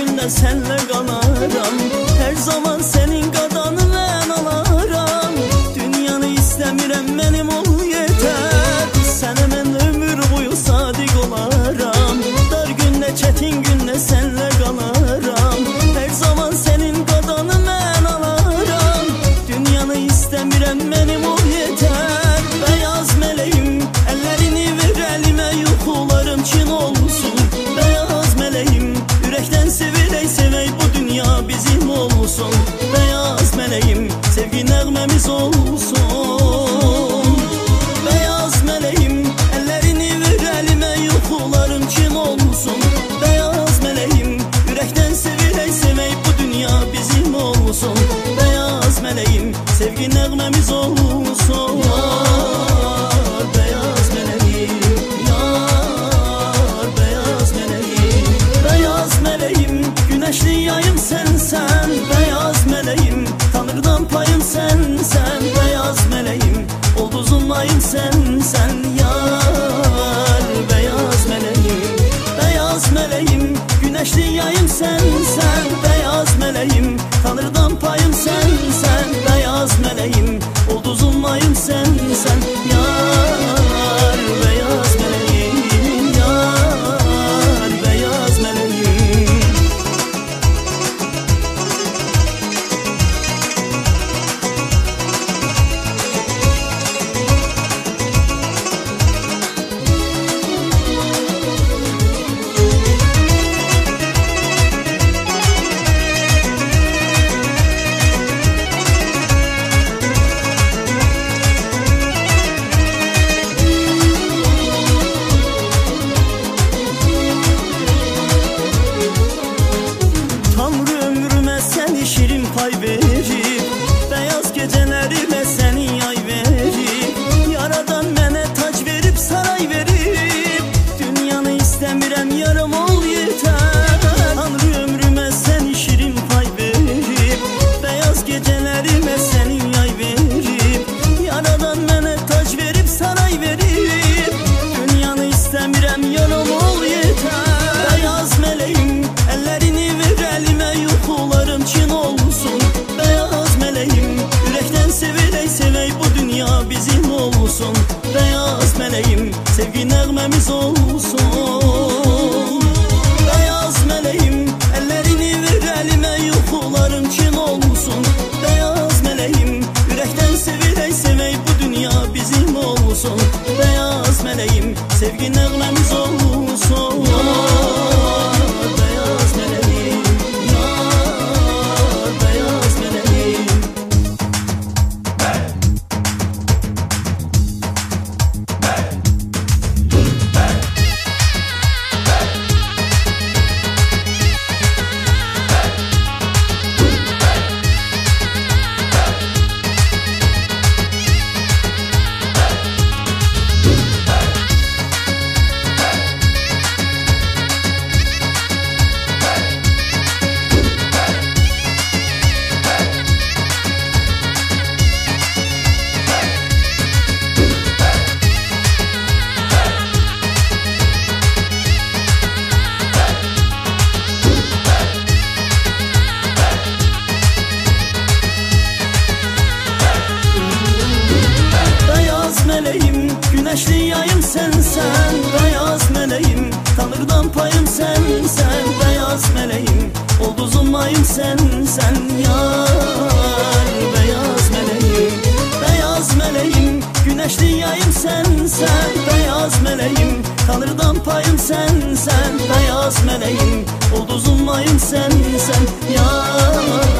günde senle kalaram. Her zaman senin qadanı mən alaram. Dünyanı istəmirəm, mənim ol yeter. Sənə mən ömür boyu sadiq olaram. Dar günde çetin günde senle kalaram. Her zaman senin qadanı mən alaram. Dünyanı istəmirəm, mənim ol yeter. Beyaz meleğim, ellerini ver elime, yuxularım çin olsun. Beyaz meleğim, yürekten seviley sevey, bu dünya bizim olsun. Beyaz meleğim, sevgi nəğmemiz olsun. Beyaz meleğim, ellerini ver elime, yuxularım çin olsun. Beyaz meleğim, yürekten seviley sevey, bu dünya bizim olsun. Beyaz meleğim, sevgi nəğmemiz olsun. Yar beyaz meleğim, yar beyaz meleğim. Beyaz meleğim, güneşli yayım sensen. Beyaz meleğim, tanrıdan payım sensen. Beyaz meleğim, ulduzum ayım sensen. Yar beyaz meleğim, beyaz meleğim, güneşli yayım sensen. Beyaz meleğim, tanrıdan payım sensen. Beyaz meleğim, ulduzum ayım sensen. Yar beyaz meleğim, yar beyaz meleğim. Tanrı ömrüme seni şirin pay verip, beyaz gecelerime seni yay verip, yaradan mene tac verip saray verip, dünyanı istəmirəm yarım ol yeter. Tanrı ömrüme seni şirin pay verip, beyaz gecelerime seni yay verip, yaradan mene tac verip saray verip, dünyanı istəmirəm yarım ol yeter. Beyaz meleğim, ellerini ver elime, yuxularım çin olsun. Beyaz meleğim, yürekten seviley sevey, bu dünya bizim olsun. Beyaz meleğim, sevgi nəğmemiz olsun. Beyaz meleğim, ellerini ver elime, yuxularım çin olsun. Beyaz meleğim, yürekten seviley sevey, bu dünya bizim olsun. Beyaz meleğim, sevgi nəğmemiz olsun. Beyaz meleğim, yar beyaz meleğim. Meleğim, güneşli yayım sensen. Beyaz meleğim, tanrıdan payım sensen. Beyaz meleğim, ulduzum ayım sensen. Yar beyaz meleğim, beyaz meleğim, güneşli yayım sensen. Beyaz meleğim, tanrıdan payım sensen. Beyaz meleğim, ulduzum ayım sensen. Yar